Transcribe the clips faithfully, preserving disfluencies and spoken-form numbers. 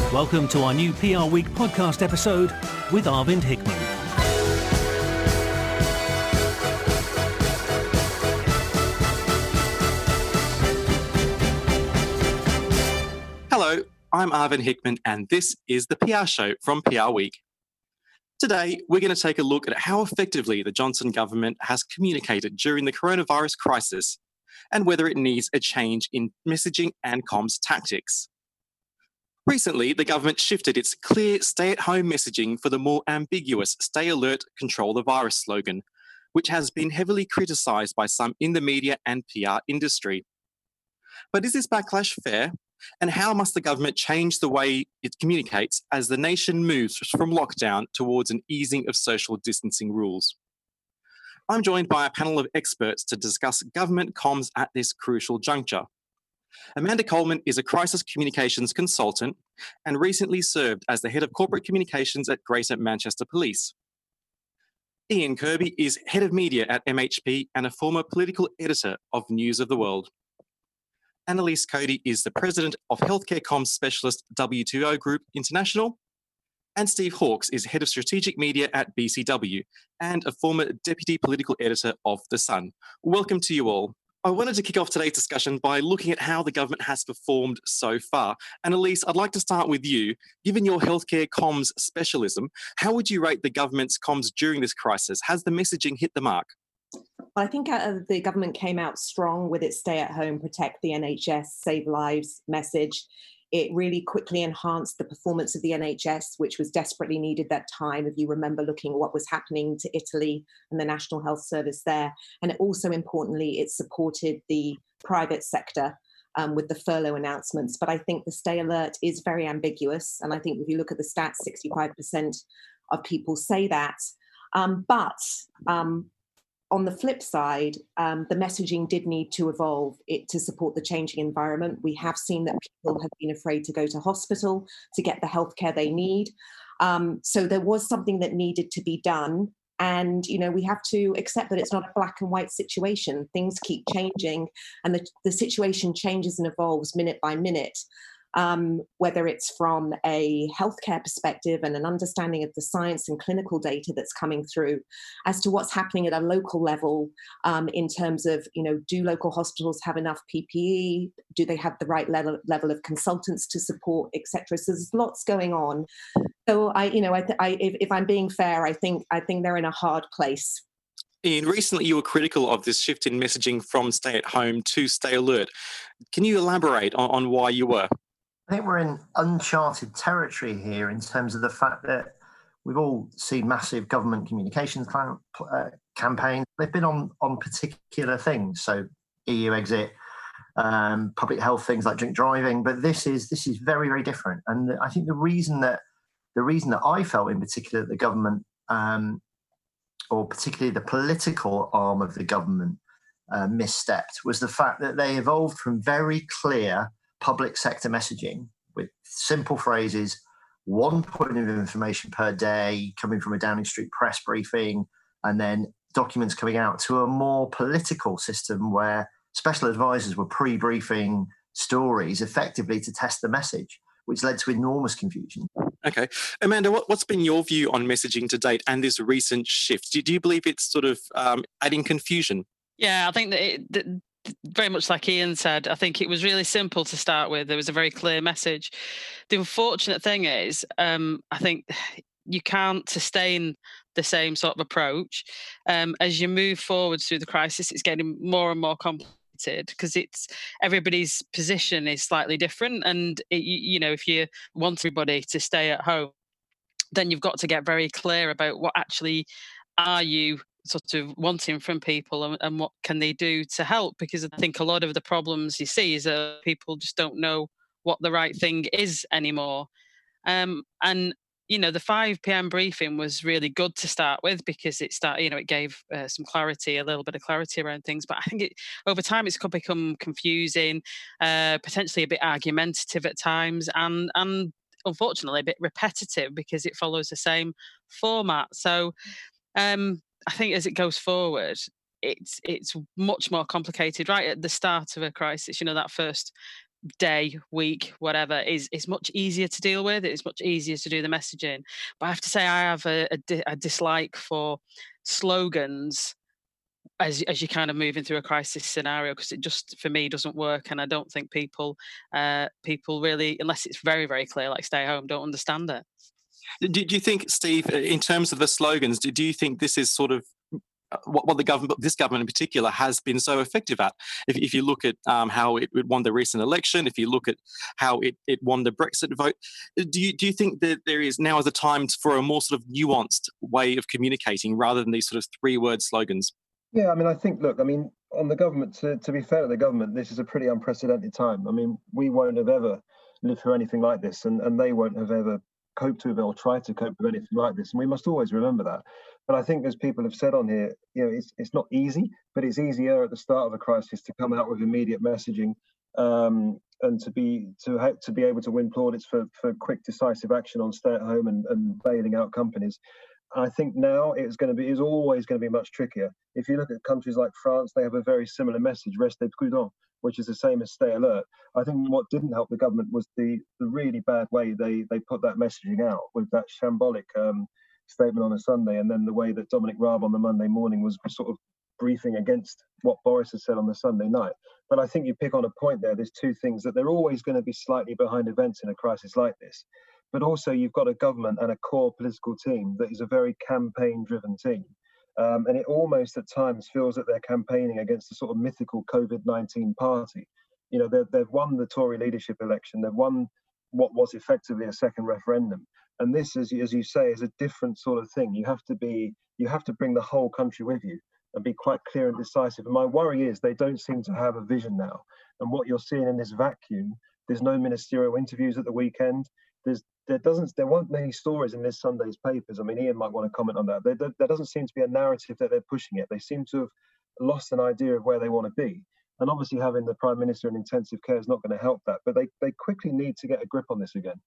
Welcome to our new P R Week podcast episode with Arvind Hickman. Hello, I'm Arvind Hickman, and this is the P R Show from P R Week. Today, we're going to take a look at how effectively the Johnson government has communicated during the coronavirus crisis and whether it needs a change in messaging and comms tactics. Recently, the government shifted its clear stay-at-home messaging for the more ambiguous stay alert, control the virus slogan, which has been heavily criticised by some in the media and P R industry. But is this backlash fair? And how must the government change the way it communicates as the nation moves from lockdown towards an easing of social distancing rules? I'm joined by a panel of experts to discuss government comms at this crucial juncture. Amanda Coleman is a crisis communications consultant and recently served as the head of corporate communications at Greater Manchester Police. Ian Kirby is head of media at M H P and a former political editor of News of the World. Annalise Cody is the president of healthcare comms specialist W two O Group International. And Steve Hawkes is head of strategic media at B C W and a former deputy political editor of The Sun. Welcome to you all. I wanted to kick off today's discussion by looking at how the government has performed so far. Annalise, I'd like to start with you. Given your healthcare comms specialism, how would you rate the government's comms during this crisis? Has the messaging hit the mark? Well, I think uh, the government came out strong with its stay at home, protect the N H S, save lives message. It really quickly enhanced the performance of the N H S, which was desperately needed that time, if you remember looking at what was happening to Italy and the National Health Service there. And it also, importantly, it supported the private sector um, with the furlough announcements. But I think the stay alert is very ambiguous. And I think if you look at the stats, sixty-five percent of people say that. Um, but um, on the flip side, um, the messaging did need to evolve it to support the changing environment. We have seen that people have been afraid to go to hospital to get the healthcare they need. Um, so there was something that needed to be done. And, you know, we have to accept that it's not a black and white situation. Things keep changing and the, the situation changes and evolves minute by minute. Um, whether it's from a healthcare perspective and an understanding of the science and clinical data that's coming through as to what's happening at a local level um, in terms of, you know, do local hospitals have enough P P E? Do they have the right level, level of consultants to support, et cetera? So there's lots going on. So I, you know, I, th- I if, if I'm being fair, I think I think they're in a hard place. Ian, recently you were critical of this shift in messaging from stay at home to stay alert. Can you elaborate on, on why you were? I think we're in uncharted territory here in terms of the fact that we've all seen massive government communications plan, uh, campaigns. They've been on, on particular things, so E U exit, um, public health things like drink driving. But this is this is very very different, and I think the reason that the reason that I felt in particular that the government, um, or particularly the political arm of the government, uh, misstepped was the fact that they evolved from very clear public sector messaging with simple phrases, one point of information per day coming from a Downing Street press briefing, and then documents coming out to a more political system where special advisors were pre-briefing stories effectively to test the message, which led to enormous confusion. Okay. Amanda, what, what's been your view on messaging to date and this recent shift? Do, do you believe it's sort of um, adding confusion? Yeah, I think that it... That very much like Ian said, I think it was really simple to start with. There was a very clear message. The unfortunate thing is, um, I think you can't sustain the same sort of approach. Um, as you move forward through the crisis, it's getting more and more complicated because it's everybody's position is slightly different. And, it, you, you know, if you want everybody to stay at home, then you've got to get very clear about what actually are you sort of wanting from people and, and what can they do to help, because I think a lot of the problems you see is that people just don't know what the right thing is anymore. Um, and you know, the five p.m. briefing was really good to start with because it started, you know, it gave uh, some clarity, a little bit of clarity around things. But I think it, over time it's could become confusing, uh, potentially a bit argumentative at times, and and unfortunately a bit repetitive because it follows the same format. So um, I think as it goes forward, it's it's much more complicated. Right at the start of a crisis, you know, that first day, week, whatever, is is much easier to deal with. It's much easier to do the messaging. But I have to say, I have a, a, a dislike for slogans as as you're kind of moving through a crisis scenario, because it just, for me, doesn't work. And I don't think people uh, people really, unless it's very, very clear, like stay home, don't understand it. Do, do you think, Steve, in terms of the slogans, do, do you think this is sort of what, what the government, this government in particular, has been so effective at? If, if you look at um, how it, it won the recent election, if you look at how it, it won the Brexit vote, do you do you think that there is now is the time for a more sort of nuanced way of communicating rather than these sort of three-word slogans? Yeah, I mean, I think, look, I mean, on the government, to, to be fair to the government, this is a pretty unprecedented time. I mean, we won't have ever lived through anything like this, and, and they won't have ever coped with it or tried to cope with anything like this. And we must always remember that. But I think, as people have said on here, you know, it's it's not easy, but it's easier at the start of a crisis to come out with immediate messaging um, and to be to ha- to be able to win plaudits for for quick, decisive action on stay at home and, and bailing out companies. I think now it's going to be is always going to be much trickier. If you look at countries like France, they have a very similar message, restez prudent, which is the same as stay alert. I think what didn't help the government was the the really bad way they they put that messaging out with that shambolic um, statement on a Sunday, and then the way that Dominic Raab on the Monday morning was sort of briefing against what Boris had said on the Sunday night. But I think you pick on a point there. There's two things, that they're always going to be slightly behind events in a crisis like this. But also you've got a government and a core political team that is a very campaign-driven team. Um, and it almost at times feels that they're campaigning against a sort of mythical COVID nineteen party. You know, they've, they've won the Tory leadership election. They've won what was effectively a second referendum. And this, as you, as you say, is a different sort of thing. You have to be, you have to bring the whole country with you and be quite clear and decisive. And my worry is they don't seem to have a vision now. And what you're seeing in this vacuum, there's no ministerial interviews at the weekend. There's There doesn't, there weren't many stories in this Sunday's papers. I mean, Ian might want to comment on that. There, there, there doesn't seem to be a narrative that they're pushing it. They seem to have lost an idea of where they want to be. And obviously having the Prime Minister in intensive care is not going to help that. But they, they quickly need to get a grip on this again.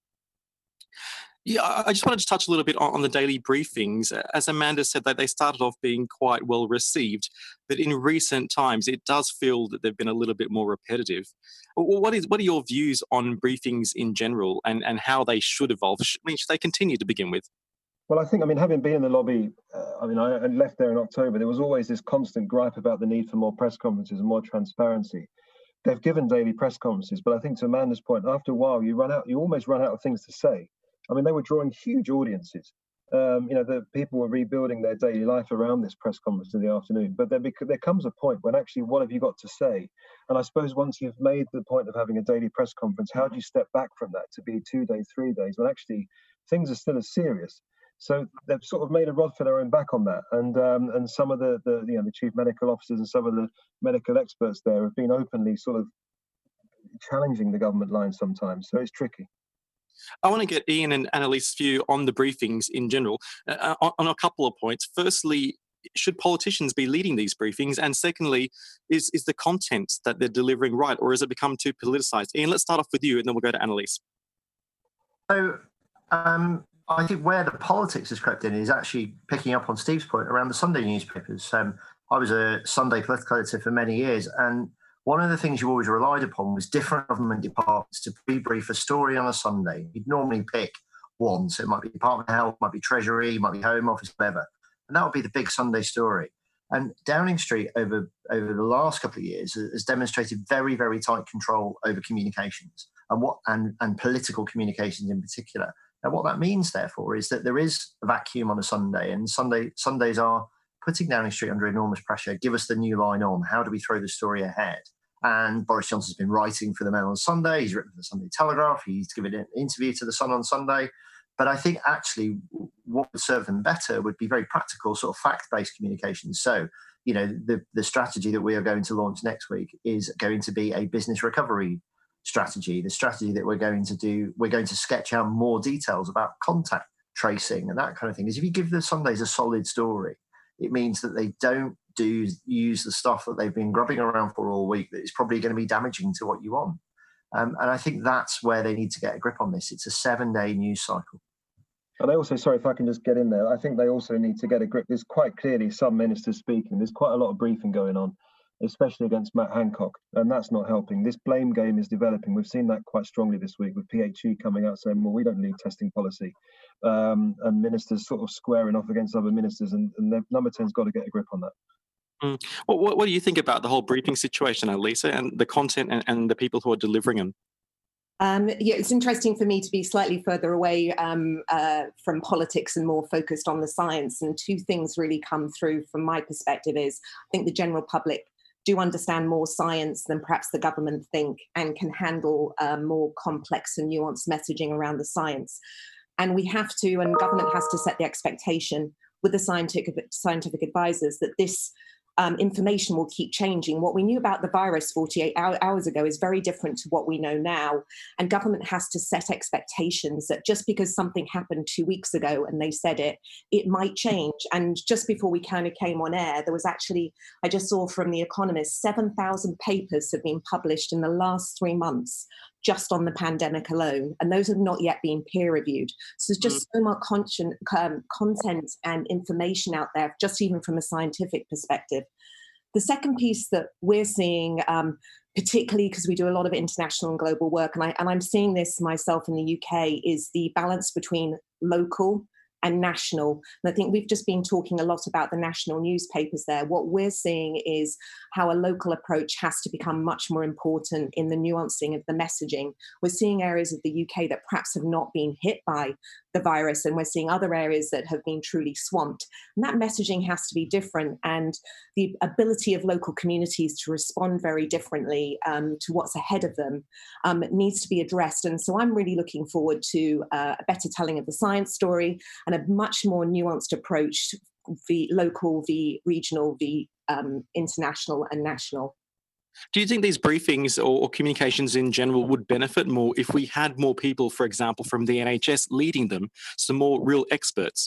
Yeah, I just wanted to touch a little bit on, on the daily briefings. As Amanda said, that they started off being quite well received, but in recent times, it does feel that they've been a little bit more repetitive. What is what are your views on briefings in general, and, and how they should evolve? I mean, should they continue to begin with? Well, I think, I mean, having been in the lobby, uh, I mean, I left there in October, there was always this constant gripe about the need for more press conferences and more transparency. They've given daily press conferences, but I think to Amanda's point, after a while, you run out, you almost run out of things to say. I mean, they were drawing huge audiences. Um, you know, the people were rebuilding their daily life around this press conference in the afternoon. But there, bec- there comes a point when actually, what have you got to say? And I suppose once you've made the point of having a daily press conference, how do you step back from that to be two days, three days, when actually things are still as serious? So they've sort of made a rod for their own back on that. And um, and some of the, the you know the chief medical officers and some of the medical experts there have been openly sort of challenging the government line sometimes. So it's tricky. I want to get Ian and Annalise's view on the briefings in general, uh, on, on a couple of points. Firstly, should politicians be leading these briefings? And secondly, is, is the content that they're delivering right, or has it become too politicised? Ian, let's start off with you, and then we'll go to Annalise. So um, I think where the politics has crept in is actually picking up on Steve's point around the Sunday newspapers. Um, I was a Sunday political editor for many years, and one of the things you always relied upon was different government departments to pre-brief a story on a Sunday. You'd normally pick one. So it might be Department of Health, might be Treasury, might be Home Office, whatever. And that would be the big Sunday story. And Downing Street over, over the last couple of years has demonstrated very, very tight control over communications and what and, and political communications in particular. Now, what that means, therefore, is that there is a vacuum on a Sunday, and Sunday Sundays are putting Downing Street under enormous pressure. Give us the new line on. How do we throw the story ahead? And Boris Johnson's been writing for the Mail on Sunday. He's written for the Sunday Telegraph. He's given an interview to the Sun on Sunday. But I think actually what would serve them better would be very practical, sort of fact-based communications. So, you know, the, the strategy that we are going to launch next week is going to be a business recovery strategy. The strategy that we're going to do, we're going to sketch out more details about contact tracing and that kind of thing. Is if you give the Sundays a solid story, it means that they don't do use the stuff that they've been grubbing around for all week that is probably going to be damaging to what you want. Um, and I think that's where they need to get a grip on this. It's a seven-day news cycle. And they also, sorry if I can just get in there, I think they also need to get a grip. There's quite clearly some ministers speaking. There's quite a lot of briefing going on. especially against Matt Hancock, and that's not helping. This blame game is developing. We've seen that quite strongly this week with P H E coming out saying, well, we don't need testing policy, um, and ministers sort of squaring off against other ministers, and, and number ten's got to get a grip on that. Mm. Well, what, what do you think about the whole briefing situation, Lisa, and the content and, and the people who are delivering them? Um, yeah, it's interesting for me to be slightly further away um, uh, from politics and more focused on the science. And two things really come through from my perspective is I think the general public do understand more science than perhaps the government think and can handle uh, more complex and nuanced messaging around the science. And we have to, and government has to set the expectation with the scientific, scientific advisors that this Um, information will keep changing. What we knew about the virus forty-eight hours ago is very different to what we know now. And government has to set expectations that just because something happened two weeks ago and they said it, it might change. And just before we kind of came on air, there was actually, I just saw from The Economist, seven thousand papers have been published in the last three months just on the pandemic alone. And those have not yet been peer reviewed. So there's just so much con- um, content and information out there, just even from a scientific perspective. The second piece that we're seeing, um, particularly because we do a lot of international and global work, and, I, and I'm seeing this myself in the U K, is the balance between local and national. And I think we've just been talking a lot about the national newspapers there. What we're seeing is how a local approach has to become much more important in the nuancing of the messaging. We're seeing areas of the U K that perhaps have not been hit by the virus, and we're seeing other areas that have been truly swamped. And that messaging has to be different, and the ability of local communities to respond very differently um, to what's ahead of them um, needs to be addressed. And so I'm really looking forward to uh, a better telling of the science story and a much more nuanced approach, the local, the regional, the um, international and national. Do you think these briefings or, or communications in general would benefit more if we had more people, for example, from the N H S leading them, some more real experts?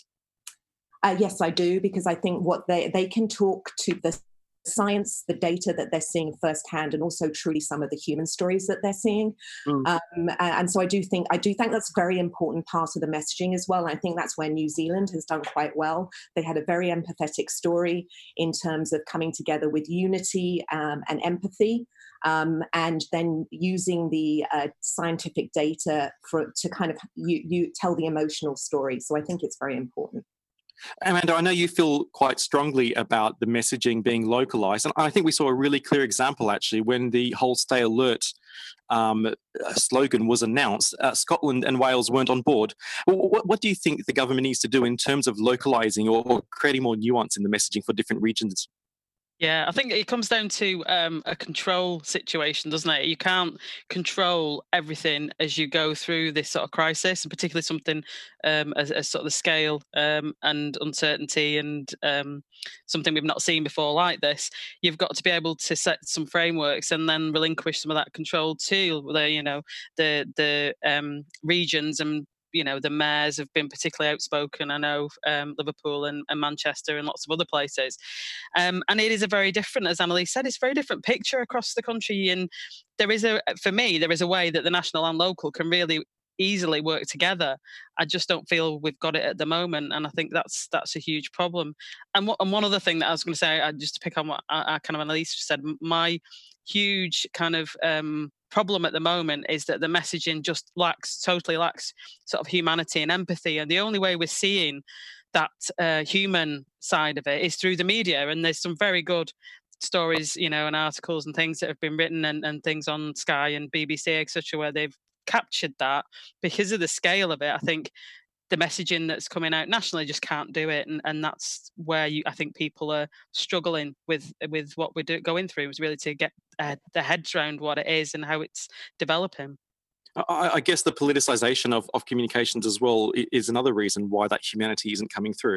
Uh, yes, I do, because I think what they, they can talk to the science, the data that they're seeing firsthand, and also truly some of the human stories that they're seeing. Mm. Um, and so I do think I do think that's a very important part of the messaging as well. And I think that's where New Zealand has done quite well. They had a very empathetic story in terms of coming together with unity um, and empathy, um, and then using the uh, scientific data for to kind of you, you tell the emotional story. So I think it's very important. Amanda, I know you feel quite strongly about the messaging being localised, and I think we saw a really clear example actually when the whole Stay Alert um, slogan was announced. Uh, Scotland and Wales weren't on board. What, what do you think the government needs to do in terms of localising or, or creating more nuance in the messaging for different regions? Yeah, I think it comes down to um, a control situation, doesn't it? You can't control everything as you go through this sort of crisis, and particularly something um, as, as sort of the scale um, and uncertainty and um, something we've not seen before like this. You've got to be able to set some frameworks and then relinquish some of that control to the, you know, the the um, regions and. You know, the mayors have been particularly outspoken. I know um, Liverpool and, and Manchester and lots of other places. Um, and it is a very different, as Annalise said, it's a very different picture across the country. And there is a, for me, there is a way that the national and local can really easily work together. I just don't feel we've got it at the moment. And I think that's that's a huge problem. And, what, and one other thing that I was going to say, just to pick on what I, I kind of Annalise said, my huge kind of um, problem at the moment is that the messaging just lacks, totally lacks sort of humanity and empathy. And the only way we're seeing that uh, human side of it is through the media. And there's some very good stories, you know, and articles and things that have been written and, and things on Sky and B B C, et cetera, where they've captured that. Because of the scale of it, I think the messaging that's coming out nationally just can't do it, and, and that's where you, I think people are struggling with with what we're do, going through, is really to get uh, their heads around what it is and how it's developing. I, I guess the politicisation of, of communications as well is another reason why that humanity isn't coming through.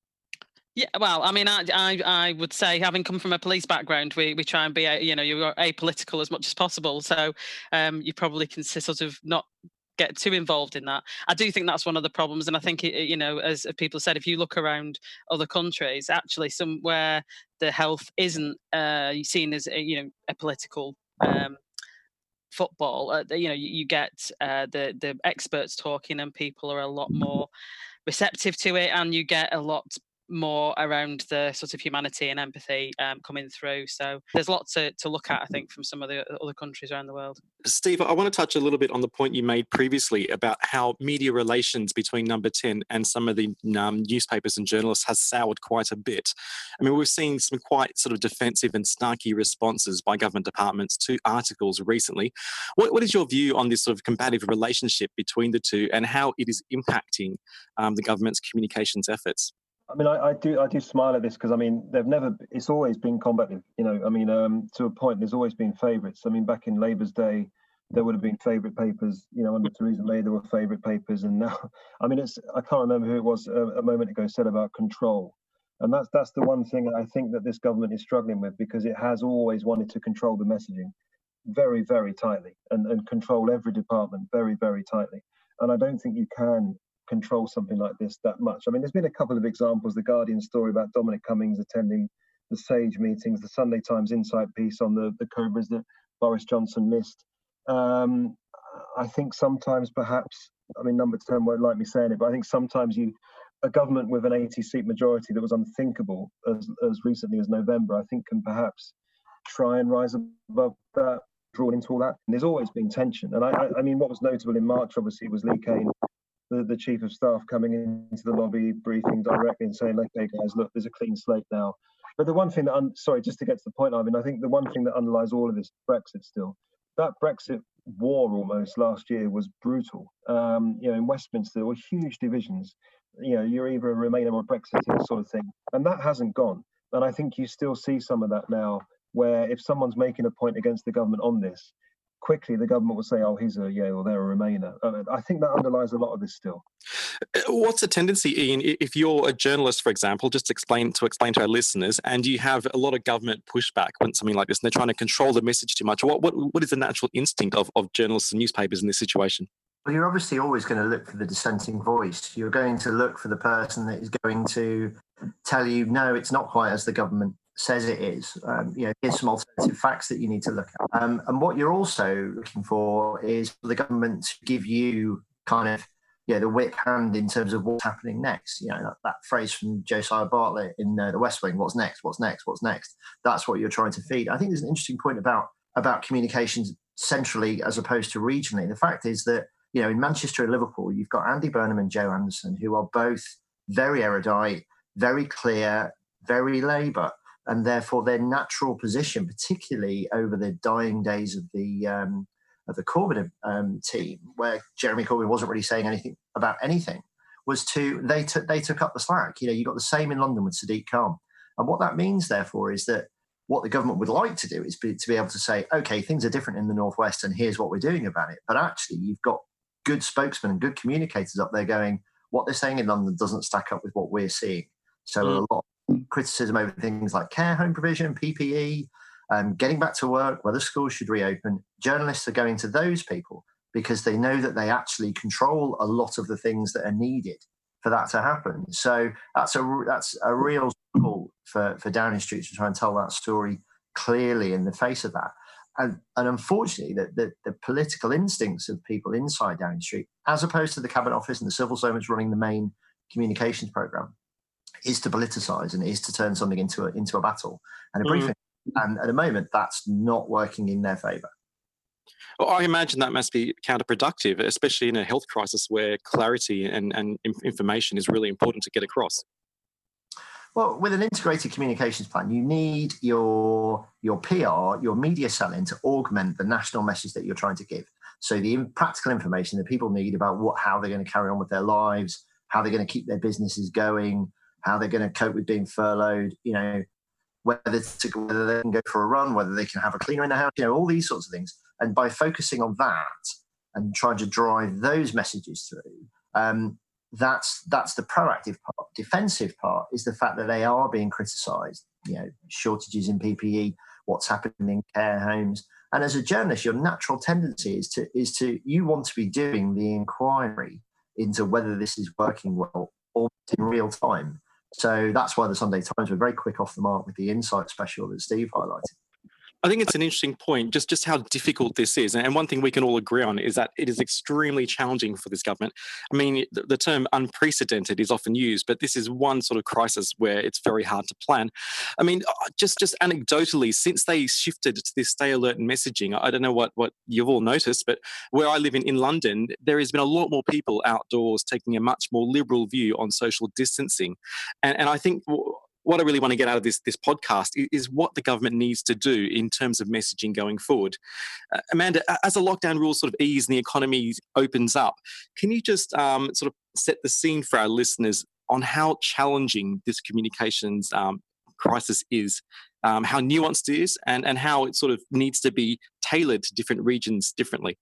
Yeah, well, I mean, I, I I would say, having come from a police background, we we try and be, you know, you're apolitical as much as possible. So um, you probably can sort of not get too involved in that. I do think that's one of the problems, and I think it, you know, as people said, if you look around other countries, actually somewhere the health isn't uh, seen as a, you know, a political um, football, uh, you know, you, you get uh, the the experts talking, and people are a lot more receptive to it, and you get a lot more around the sort of humanity and empathy um, coming through. So there's lots to, to look at, I think, from some of the other countries around the world. Steve, I want to touch a little bit on the point you made previously about how media relations between Number ten and some of the um, newspapers and journalists has soured quite a bit. I mean, we've seen some quite sort of defensive and snarky responses by government departments to articles recently. What, what is your view on this sort of combative relationship between the two and how it is impacting um, the government's communications efforts? I mean, I, I do I do smile at this because, I mean, they've never, it's always been combative, you know, I mean, um, to a point, there's always been favourites. I mean, back in Labour's day, there would have been favourite papers, you know, under Theresa May, there were favourite papers. And now, I mean, it's, I can't remember who it was a, a moment ago said about control. And that's, that's the one thing I think that this government is struggling with, because it has always wanted to control the messaging very, very tightly and, and control every department very, very tightly. And I don't think you can control something like this that much. I mean, there's been a couple of examples, the Guardian story about Dominic Cummings attending the SAGE meetings, the Sunday Times Insight piece on the, the Cobras that Boris Johnson missed. Um, I think sometimes perhaps, I mean, Number ten won't like me saying it, but I think sometimes you, a government with an eighty seat majority that was unthinkable as, as recently as November, I think can perhaps try and rise above that, drawn into all that. And there's always been tension. And I, I, I mean, what was notable in March, obviously, was Lee Kane, The, the chief of staff, coming into the lobby briefing directly and saying, okay, guys, look, there's a clean slate now. But the one thing that, un- sorry, just to get to the point, I mean, I think the one thing that underlies all of this, Brexit still, that Brexit war almost last year was brutal. Um, you know, in Westminster, there were huge divisions. You know, you're either a Remainer or a Brexiteer sort of thing. And that hasn't gone. And I think you still see some of that now, where if someone's making a point against the government on this, quickly the government will say, oh, he's a yeah, or they're a Remainer. Uh, I think that underlies a lot of this still. What's the tendency, Ian, if you're a journalist, for example, just to explain to explain to our listeners, and you have a lot of government pushback when something like this, and they're trying to control the message too much, what what, what is the natural instinct of, of journalists and newspapers in this situation? Well, you're obviously always going to look for the dissenting voice. You're going to look for the person that is going to tell you, no, it's not quite as the government says it is. Um, you know, here's some alternative facts that you need to look at. Um, and what you're also looking for is for the government to give you kind of, yeah, the whip hand in terms of what's happening next. You know, that, that phrase from Josiah Bartlett in uh, The West Wing, what's next, what's next, what's next. That's what you're trying to feed. I think there's an interesting point about, about communications centrally as opposed to regionally. The fact is that, you know, in Manchester and Liverpool, you've got Andy Burnham and Joe Anderson, who are both very erudite, very clear, very Labour. And therefore their natural position, particularly over the dying days of the um, of the Corbyn um, team, where Jeremy Corbyn wasn't really saying anything about anything, was to they took they took up the slack. You know, you got the same in London with Sadiq Khan, and what that means, therefore, is that what the government would like to do is be, to be able to say, okay, things are different in the Northwest, and here's what we're doing about it. But actually, you've got good spokesmen and good communicators up there going, what they're saying in London doesn't stack up with what we're seeing. So mm. a lot. Criticism over things like care home provision, P P E, um, getting back to work, whether schools should reopen. Journalists are going to those people because they know that they actually control a lot of the things that are needed for that to happen. So that's a that's a real call for, for Downing Street to try and tell that story clearly in the face of that. And, and unfortunately, the, the, the political instincts of people inside Downing Street, as opposed to the Cabinet Office and the civil servants running the main communications programme, is to politicise and is to turn something into a, into a battle and a briefing. Mm. And at the moment, that's not working in their favour. Well, I imagine that must be counterproductive, especially in a health crisis where clarity and, and information is really important to get across. Well, with an integrated communications plan, you need your, your P R, your media selling to augment the national message that you're trying to give. So the practical information that people need about what, how they're going to carry on with their lives, how they're going to keep their businesses going, how they're going to cope with being furloughed, you know, whether, to, whether they can go for a run, whether they can have a cleaner in their house, you know, all these sorts of things. And by focusing on that and trying to drive those messages through, um, that's that's the proactive part. Defensive part is the fact that they are being criticised, you know, shortages in P P E, what's happening in care homes. And as a journalist, your natural tendency is to is to you want to be doing the inquiry into whether this is working well or in real time. So that's why the Sunday Times were very quick off the mark with the Insight special that Steve highlighted. I think it's an interesting point, just, just how difficult this is. And one thing we can all agree on is that it is extremely challenging for this government. I mean, the, the term unprecedented is often used, but this is one sort of crisis where it's very hard to plan. I mean, just, just anecdotally, since they shifted to this stay alert messaging, I don't know what, what you've all noticed, but where I live in, in London, there has been a lot more people outdoors taking a much more liberal view on social distancing. And, and I think what I really want to get out of this, this podcast is, is what the government needs to do in terms of messaging going forward. Uh, Amanda, as the lockdown rules sort of ease and the economy opens up, can you just um, sort of set the scene for our listeners on how challenging this communications um, crisis is, um, how nuanced it is, and, and how it sort of needs to be tailored to different regions differently?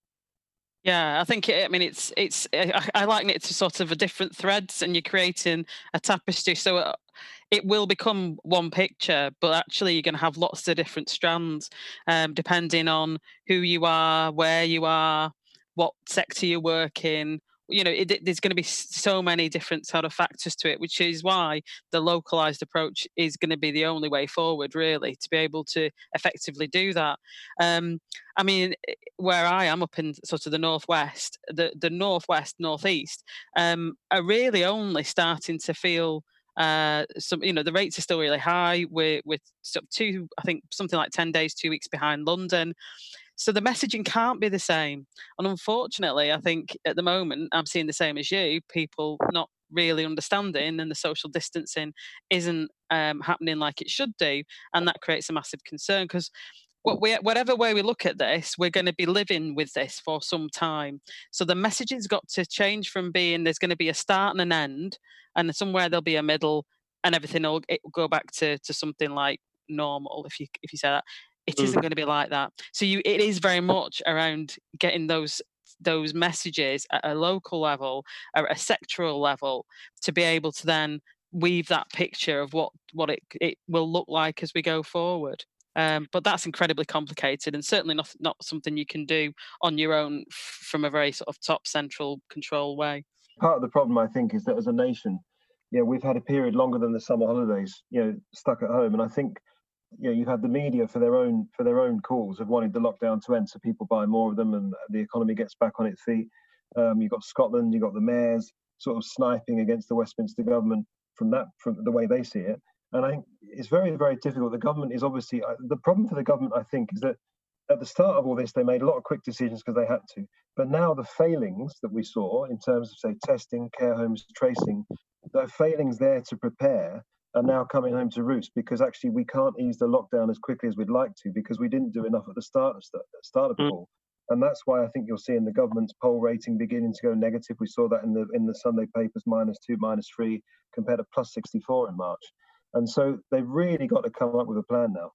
Yeah, I think, I mean, it's, it's, I, I liken it to sort of a different threads, and you're creating a tapestry. So it will become one picture, but actually you're going to have lots of different strands, um, depending on who you are, where you are, what sector you work in. You know, it, there's going to be so many different sort of factors to it, which is why the localized approach is going to be the only way forward, really, to be able to effectively do that. Um, I mean, where I am up in sort of the northwest, the the northwest, northeast, um, are really only starting to feel uh, some. You know, the rates are still really high. We're with sort of two, I think, something like ten days, two weeks behind London. So the messaging can't be the same. And unfortunately, I think at the moment, I'm seeing the same as you, people not really understanding, and the social distancing isn't um, happening like it should do. And that creates a massive concern, because what we, whatever way we look at this, we're going to be living with this for some time. So the messaging's got to change from being there's going to be a start and an end, and somewhere there'll be a middle, and everything will it will go back to, to something like normal, if you if you say that. It isn't going to be like that. So you, it is very much around getting those those messages at a local level, or a sectoral level, to be able to then weave that picture of what what it it will look like as we go forward. Um, but that's incredibly complicated, and certainly not not something you can do on your own from a very sort of top central control way. Part of the problem, I think, is that as a nation, yeah, we've had a period longer than the summer holidays, you know, stuck at home, and I think. Yeah, you've had the media for their own for their own cause of wanting the lockdown to end, so people buy more of them and the economy gets back on its feet. Um, you've got Scotland, you've got the mayors sort of sniping against the Westminster government from that from the way they see it. And I think it's very, very difficult. The government is obviously uh, the problem for the government, I think, is that at the start of all this, they made a lot of quick decisions because they had to. But now the failings that we saw in terms of, say, testing, care homes, tracing, the failings there to prepare are now coming home to roost, because actually we can't ease the lockdown as quickly as we'd like to, because we didn't do enough at the start of, start of it all. And that's why I think you're seeing the government's poll rating beginning to go negative. We saw that in the in the Sunday papers, minus two, minus three, compared to plus sixty-four in March. And so they've really got to come up with a plan now.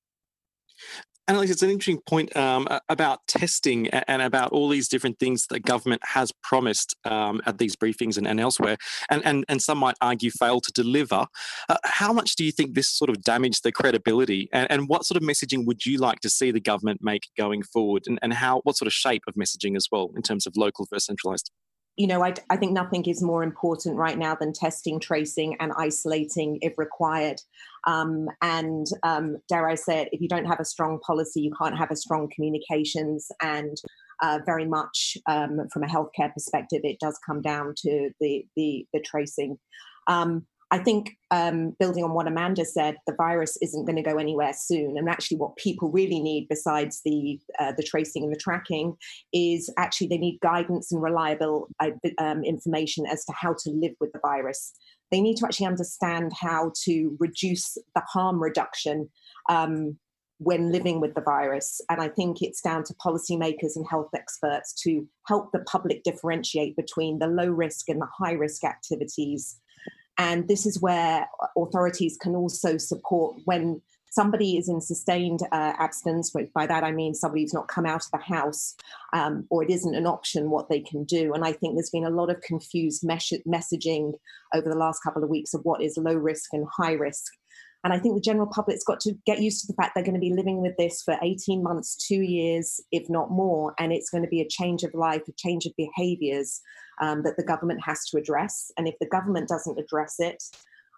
Annalise, it's an interesting point um, about testing and about all these different things that the government has promised um, at these briefings and, and elsewhere, and, and, and some might argue failed to deliver. Uh, how much do you think this sort of damaged the credibility, and, and what sort of messaging would you like to see the government make going forward, and, and how what sort of shape of messaging as well in terms of local versus centralised? You know, I, I think nothing is more important right now than testing, tracing, and isolating if required. Um, and um, dare I say it, if you don't have a strong policy, you can't have a strong communications. And uh, very much um, from a healthcare perspective, it does come down to the the, the tracing. Um, I think um, building on what Amanda said, the virus isn't going to go anywhere soon. And actually what people really need, besides the uh, the tracing and the tracking, is actually they need guidance and reliable uh, um, information as to how to live with the virus. They need to actually understand how to reduce the harm reduction um, when living with the virus. And I think it's down to policymakers and health experts to help the public differentiate between the low risk and the high risk activities. And this is where authorities can also support when somebody is in sustained uh, abstinence. By that, I mean somebody who's not come out of the house um, or it isn't an option, what they can do. And I think there's been a lot of confused mes- messaging over the last couple of weeks of what is low risk and high risk. And I think the general public's got to get used to the fact they're going to be living with this for eighteen months, two years, if not more. And it's going to be a change of life, a change of behaviours um, that the government has to address. And if the government doesn't address it,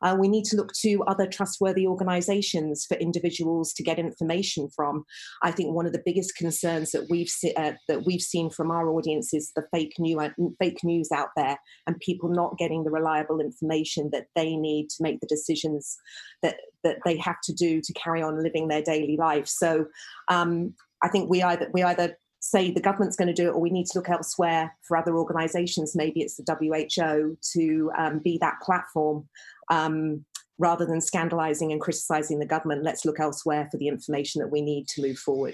Uh, we need to look to other trustworthy organisations for individuals to get information from. I think one of the biggest concerns that we've se- uh, that we've seen from our audience is the fake news, fake news out there, and people not getting the reliable information that they need to make the decisions that that they have to do to carry on living their daily life. So um, I think we either we either say the government's going to do it, or we need to look elsewhere for other organisations. Maybe it's the W H O to um, be that platform. Um, rather than scandalising and criticising the government, let's look elsewhere for the information that we need to move forward.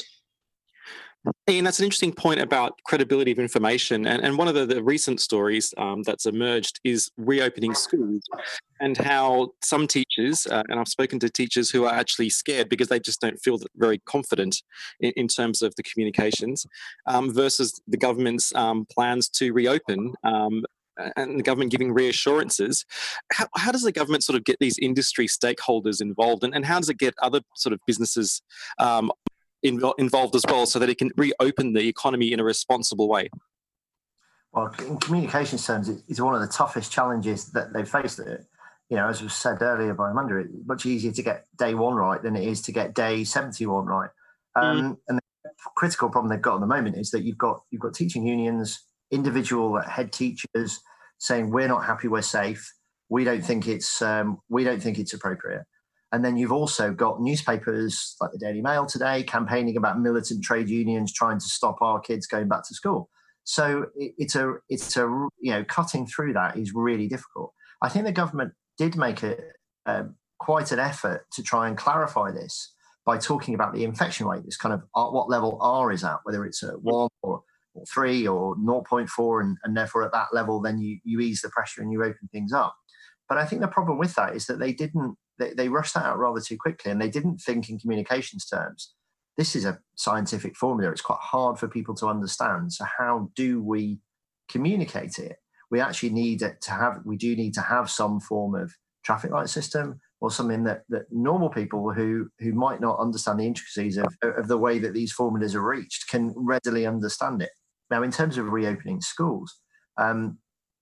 Ian, that's an interesting point about credibility of information. And, and one of the, the recent stories um, that's emerged is reopening schools, and how some teachers, uh, and I've spoken to teachers who are actually scared because they just don't feel very confident in, in terms of the communications, um, versus the government's um, plans to reopen, um, and the government giving reassurances. How, how does the government sort of get these industry stakeholders involved, and, and how does it get other sort of businesses um, invo- involved as well, so that it can reopen the economy in a responsible way? Well, in communications terms, it's one of the toughest challenges that they've faced. It, you know, as was said earlier by Amanda, it's much easier to get day one right than it is to get day seventy-one right. Um, mm. And the critical problem they've got at the moment is that you've got you've got teaching unions, individual head teachers saying we're not happy, we're safe, we don't think it's um, we don't think it's appropriate. And then you've also got newspapers like the Daily Mail today campaigning about militant trade unions trying to stop our kids going back to school. So it, it's a it's a you know cutting through that is really difficult. I think the government did make a, a quite an effort to try and clarify this by talking about the infection rate, this kind of uh, what level R is at, whether it's at one or or three or zero point four, and, and therefore at that level then you, you ease the pressure and you open things up. But I think the problem with that is that they didn't, they, they rushed that out rather too quickly, and they didn't think in communications terms. This is a scientific formula. It's quite hard for people to understand. So how do we communicate it? We actually need it to have, we do need to have some form of traffic light system, or something that, that normal people who, who might not understand the intricacies of, of the way that these formulas are reached can readily understand it. Now, in terms of reopening schools, um,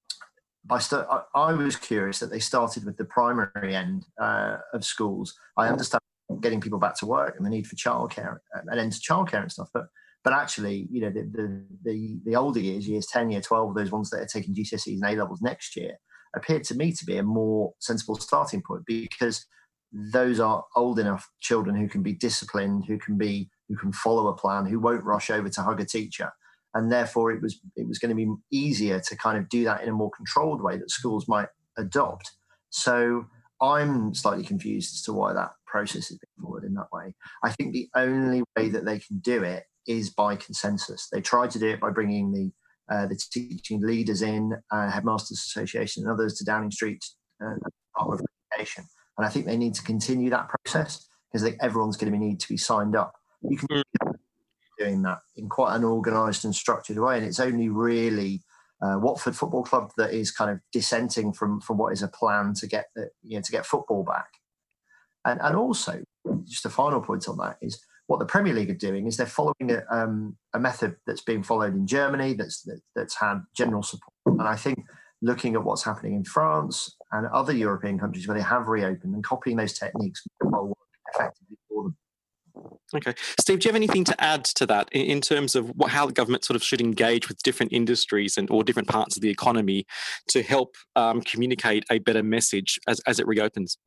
by st- I, I was curious that they started with the primary end uh, of schools. I understand getting people back to work and the need for childcare, an end to childcare and stuff, but but actually, you know, the, the the the older years, years ten, year twelve, those ones that are taking G C S Es and A levels next year, appeared to me to be a more sensible starting point, because those are old enough children who can be disciplined, who can be who can follow a plan, who won't rush over to hug a teacher. And therefore, it was it was going to be easier to kind of do that in a more controlled way that schools might adopt. So I'm slightly confused as to why that process is being forward in that way. I think the only way that they can do it is by consensus. They tried to do it by bringing the uh, the teaching leaders in, uh, Headmasters Association and others, to Downing Street uh, Department of Education. And I think they need to continue that process, because I think everyone's going to need to be signed up. You can doing that in quite an organised and structured way, and it's only really uh, Watford Football Club that is kind of dissenting from from what is a plan to get the, you know to get football back. And and also, just a final point on that is what the Premier League are doing is they're following a, um, a method that's being followed in Germany that's that, that's had general support. And I think looking at what's happening in France and other European countries where they have reopened, and copying those techniques will work effectively for them. Okay. Steve, do you have anything to add to that in, in terms of what, how the government sort of should engage with different industries and or different parts of the economy to help um, communicate a better message as, as it reopens?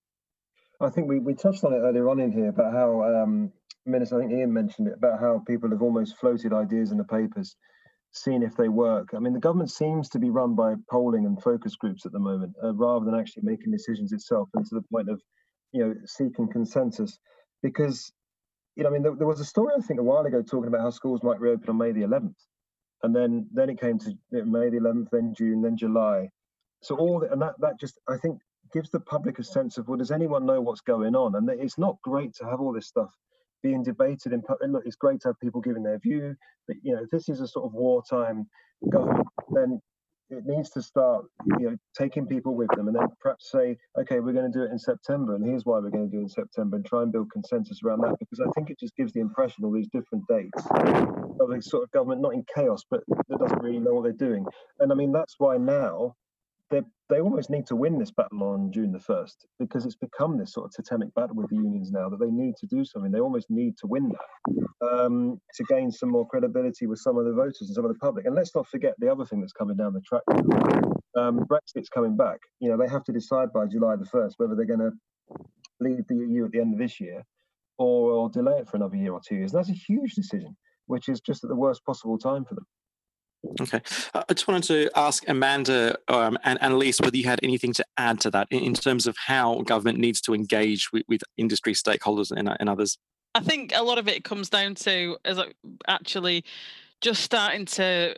I think we, we touched on it earlier on in here about how, um, Minister, I think Ian mentioned it, about how people have almost floated ideas in the papers, seeing if they work. I mean, the government seems to be run by polling and focus groups at the moment, uh, rather than actually making decisions itself, and to the point of, you know, seeking consensus. Because You know, I mean, there, there was a story, I think, a while ago talking about how schools might reopen on May the eleventh. And then then it came to May the eleventh, then June, then July. So all the, and that, that just, I think, gives the public a sense of, well, does anyone know what's going on? And it's not great to have all this stuff being debated in public. Look, it's great to have people giving their view, but, you know, if this is a sort of wartime government, then it needs to start, you know, taking people with them, and then perhaps say, okay, we're going to do it in September, and here's why we're going to do it in September, and try and build consensus around that, because I think it just gives the impression, all these different dates, of a sort of government not in chaos, but that doesn't really know what they're doing. And I mean, that's why now they they almost need to win this battle on June the first, because it's become this sort of totemic battle with the unions now that they need to do something. They almost need to win that um, to gain some more credibility with some of the voters and some of the public. And let's not forget the other thing that's coming down the track. Um, Brexit's coming back. You know, they have to decide by July the first whether they're going to leave the E U at the end of this year or, or delay it for another year or two years. And that's a huge decision, which is just at the worst possible time for them. Okay. Uh, I just wanted to ask Amanda um, and Annalise whether you had anything to add to that in, in terms of how government needs to engage with, with industry stakeholders and, and others. I think a lot of it comes down to is actually just starting to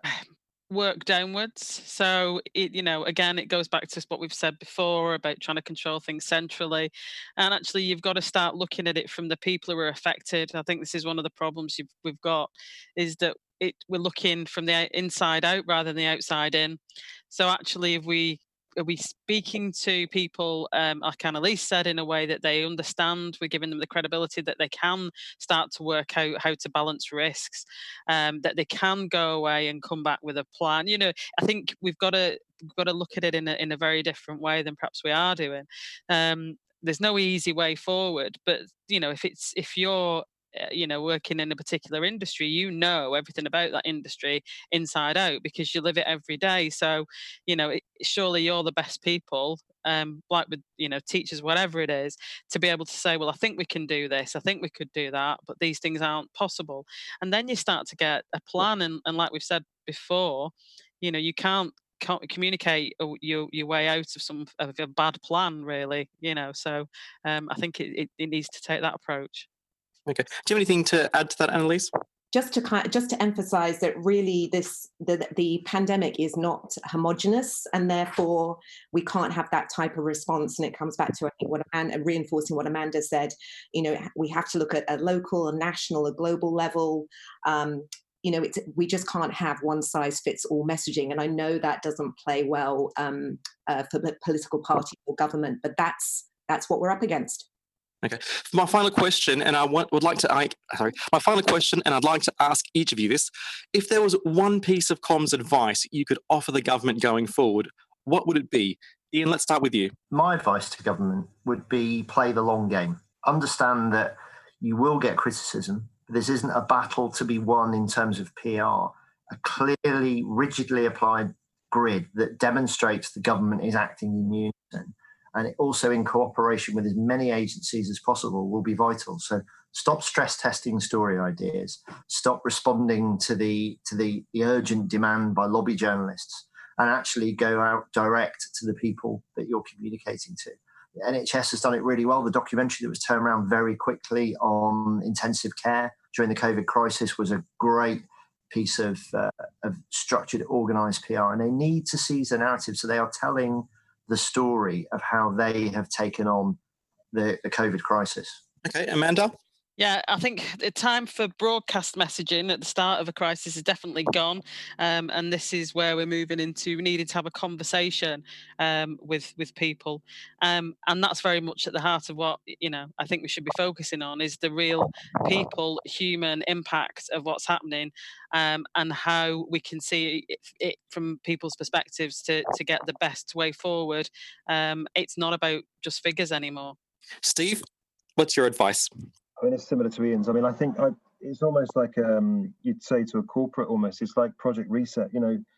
work downwards. So, it, you know, again, it goes back to what we've said before about trying to control things centrally. And actually, you've got to start looking at it from the people who are affected. I think this is one of the problems you've, we've got, is that it we're looking from the inside out rather than the outside in. So actually, if we are we speaking to people, um, like Annalise said, in a way that they understand, we're giving them the credibility that they can start to work out how to balance risks, um, that they can go away and come back with a plan. You know, I think we've got to we've got to look at it in a in a very different way than perhaps we are doing. Um, there's no easy way forward, but you know, if it's if you're you know, working in a particular industry, you know everything about that industry inside out because you live it every day. So, you know, it, surely you're the best people, um, like with, you know, teachers, whatever it is, to be able to say, well, I think we can do this, I think we could do that, but these things aren't possible. And then you start to get a plan. And, and like we've said before, you know, you can't can't communicate your your way out of some of a bad plan, really, you know. So um, I think it, it, it needs to take that approach. Okay. Do you have anything to add to that, Annalise? Just to kind, just to emphasise that really this the the pandemic is not homogenous, and therefore we can't have that type of response. And it comes back to I think what Amanda, reinforcing what Amanda said. You know, we have to look at a local, a national, a global level. Um, you know, it's, we just can't have one size fits all messaging. And I know that doesn't play well um, uh, for the political party or government, but that's that's what we're up against. Okay. My final question, and I want, would like to, I, sorry, my final question, and I'd like to ask each of you this. If there was one piece of comms advice you could offer the government going forward, what would it be? Ian, let's start with you. My advice to government would be play the long game. Understand that you will get criticism. This isn't a battle to be won in terms of P R. A clearly, rigidly applied grid that demonstrates the government is acting in unison, and it also in cooperation with as many agencies as possible, will be vital. So stop stress testing story ideas, stop responding to the to the, the urgent demand by lobby journalists, and actually go out direct to the people that you're communicating to. The N H S has done it really well. The documentary that was turned around very quickly on intensive care during the COVID crisis was a great piece of, uh, of structured, organised P R, and they need to seize the narrative. So they are telling the story of how they have taken on the, the COVID crisis. Okay, Amanda? Yeah, I think the time for broadcast messaging at the start of a crisis is definitely gone. Um, and this is where we're moving into needing to have a conversation um, with with people. Um, and that's very much at the heart of what, you know, I think we should be focusing on is the real people, human impact of what's happening um, and how we can see it, it from people's perspectives to, to get the best way forward. Um, it's not about just figures anymore. Steve, what's your advice? I mean, it's similar to Ian's. I mean, I think I, it's almost like um, you'd say to a corporate almost, it's like Project Reset, you know,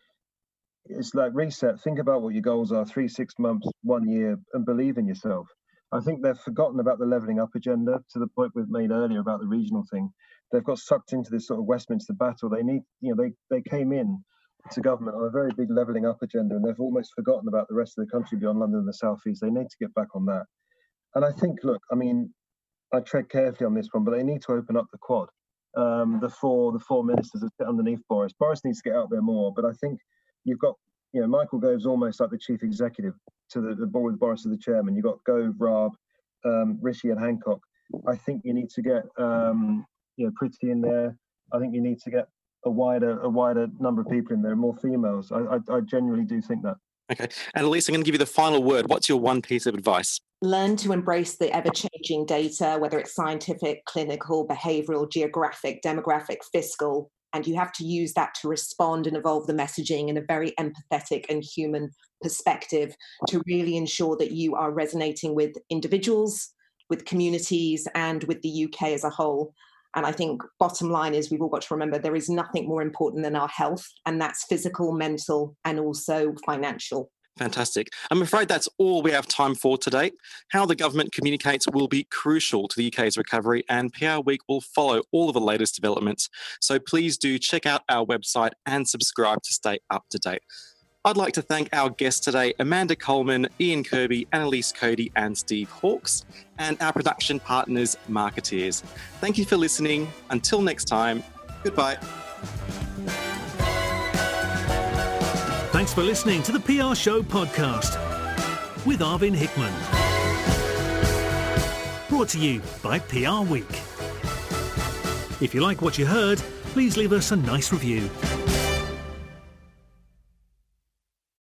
it's like reset. Think about what your goals are, three, six months, one year, and believe in yourself. I think they've forgotten about the levelling up agenda to the point we've made earlier about the regional thing. They've got sucked into this sort of Westminster battle. They need, you know, they, they came in to government on a very big levelling up agenda, and they've almost forgotten about the rest of the country beyond London and the South East. They need to get back on that. And I think, look, I mean, I tread carefully on this one, but they need to open up the quad. Um, the four, the four ministers that sit underneath Boris. Boris needs to get out there more, but I think you've got, you know, Michael Gove's almost like the chief executive to the, the board with Boris as the chairman. You've got Gove, Raab, um, Rishi, and Hancock. I think you need to get, um, you know, Priti in there. I think you need to get a wider, a wider number of people in there, more females. I, I, I genuinely do think that. Okay, Annalise, I'm going to give you the final word. What's your one piece of advice? Learn to embrace the ever-changing data, whether it's scientific, clinical, behavioural, geographic, demographic, fiscal. And you have to use that to respond and evolve the messaging in a very empathetic and human perspective to really ensure that you are resonating with individuals, with communities, and with the U K as a whole. And I think bottom line is we've all got to remember there is nothing more important than our health, and that's physical, mental, and also financial. Fantastic. I'm afraid that's all we have time for today. How the government communicates will be crucial to the U K's recovery, and P R Week will follow all of the latest developments. So please do check out our website and subscribe to stay up to date. I'd like to thank our guests today, Amanda Coleman, Ian Kirby, Annalise Cody, and Steve Hawkes, and our production partners, Marketeers. Thank you for listening. Until next time, goodbye. Thanks for listening to the P R Show podcast with Arvin Hickman. Brought to you by P R Week. If you like what you heard, please leave us a nice review.